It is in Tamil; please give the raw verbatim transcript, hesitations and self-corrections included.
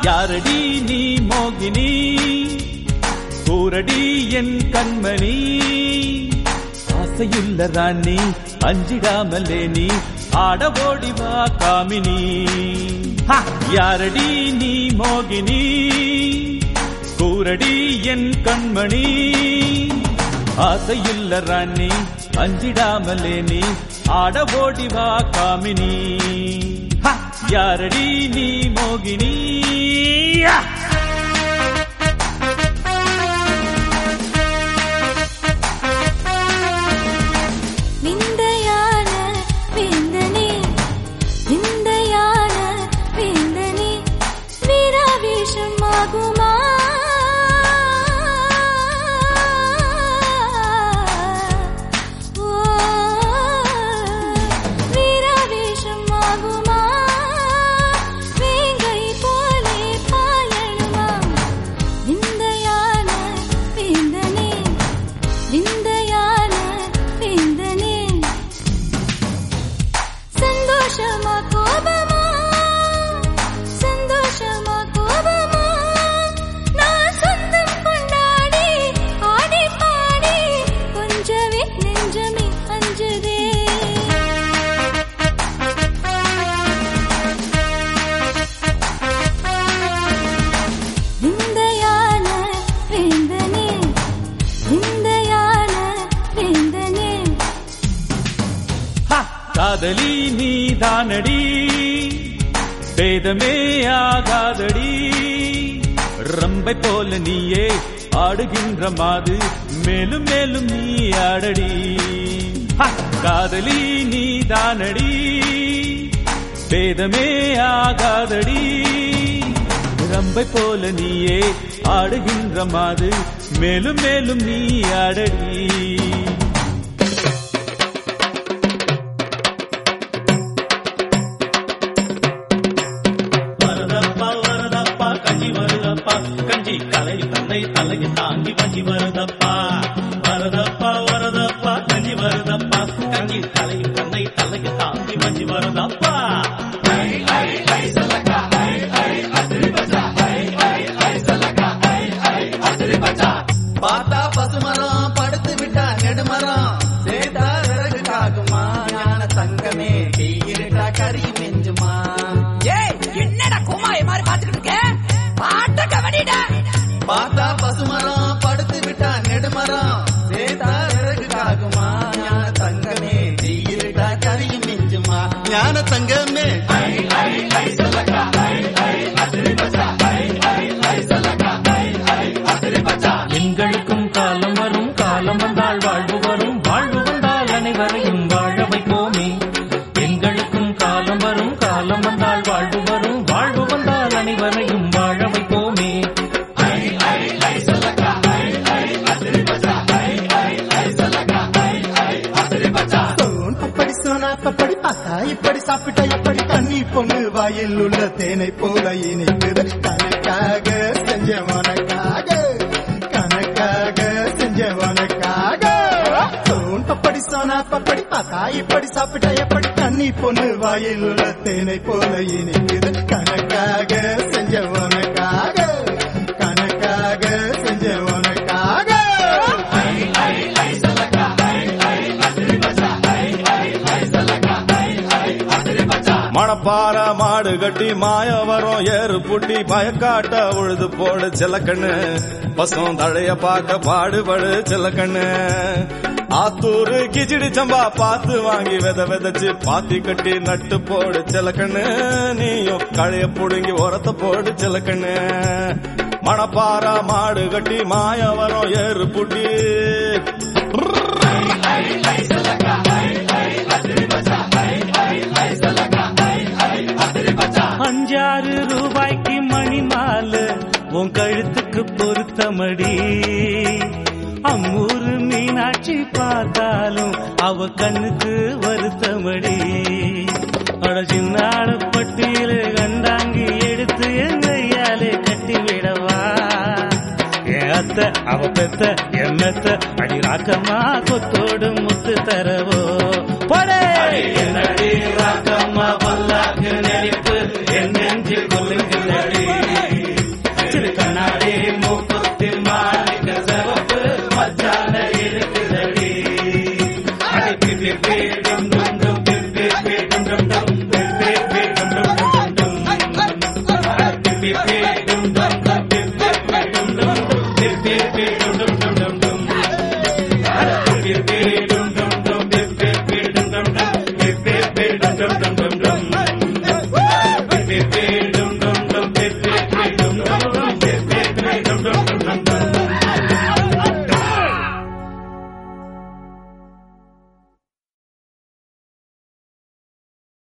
யாரடி நீ மோகினி கூரடி என் கண்மணி ஆசையுள்ள ராணி அஞ்சிடாமலே நீ ஆட ஓடிவா காமினி யாரடி நீ மோகினி கூரடி என் கண்மணி ஆசையுள்ள ராணி அஞ்சிடாமலே நீ ஆட ஓடிவா காமினி யாரடி நீ மோகினி காதலி நீதானடி வேதமே ஆகாதடி ரம்பை போல நீயே ஆடுகின்ற மாது மேலும் மேலும் நீ ஆடடி காதலி நீதானடி வேதமே ஆகாதடி ரம்பை போல நீயே ஆடுகின்ற மாது மேலும் மேலும் நீ ஆடடி கஞ்சி கலை தன்னை தலையை தாங்கி பஞ்சி வருதப்பா வரதப்பா வரதப்பா கஞ்சி வருதப்பா கஞ்சி கலை தன்னை தலையை தாங்கி பஞ்சி வருதப்பா பார்த்தா பசுமரம் படுத்து விட்டா நெடுமரம் சேதா விறகு காக்குமா ஞான தங்கமே தீயிருட்டா கறி மெஞ்சுமா என்னடா குமாய மாதிரி பாத்துக்கிட்டு இருக்க பாட்ட கவனிடா பார்த்தா பசுமரம் படுத்து விட்டா நெடுமரம் சேதா விறகு காக்குமா ஞான தங்கமே தீயிருட்டா கறியும் மிஞ்சுமா ஞான தங்கமே எங்களுக்கும் காலம் வரும் காலம் வந்தால் வாழ்வு வரும் வாழ்வு வந்தால் அனைவரையும் வாழ வைப்போமே எங்களுக்கும் காலம் வரும் காலம் வந்தால் வாழ்வு வரும் வாழ்வு வந்தால் அனைவரையும் வாழ வைப்போமே அப்படி சொன்னா அப்படி பார்த்தா இப்படி சாப்பிட்டா எப்படி தண்ணி பொண்ணு வாயில் உள்ள தேனை போல இனிக்குது கணக்காக செஞ்சவனக்காக கணக்காக செஞ்சவனக்காக அப்படி சொன்னா அப்படி பார்த்தா இப்படி சாப்பிட்டா எப்படி தண்ணி பொண்ணு வாயில் உள்ள தேனை போல இனிக்குது கணக்காக செஞ்சவனக்காக கணக்காக செஞ்சவனக்காக மணப்பாற மாடு கட்டி மாயவரம் ஏறு புட்டி பயக்காட்ட உழுது போடு சிலக்கண்ணு பசும் தழைய பார்க்க பாடுபடு சிலக்கண்ணு ஆத்தூரு கிச்சிடி சம்பா பார்த்து வாங்கி வித விதைச்சு பாத்தி கட்டி நட்டு போடு சிலக்கண்ணு நீயும் களைய புடுங்கி உரத்த போடு சிலக்கண்ணு மணப்பாற மாடு கட்டி மாயவரம் ஏறு புட்டி அஞ்சாறு ரூபாய்க்கு மணி மாலை உன் கழுத்துக்கு பொருத்தமடி அம்மூரு மீனாட்சி பார்த்தாலும் அவ கண்ணுக்கு வருத்தமடி அட சின்னாட பட்டியல கண்டாங்கி எடுத்து எங்கையாலே கட்டி விடவா என் அத்தை அவ பெத்த என் மெத்த அடி ராக்கம்மா கொத்தோடு முத்து தரவோ போடே ராக்கம்மா பல்லாக்கு நெருப்பு என் நெஞ்சு கொல்லுங்க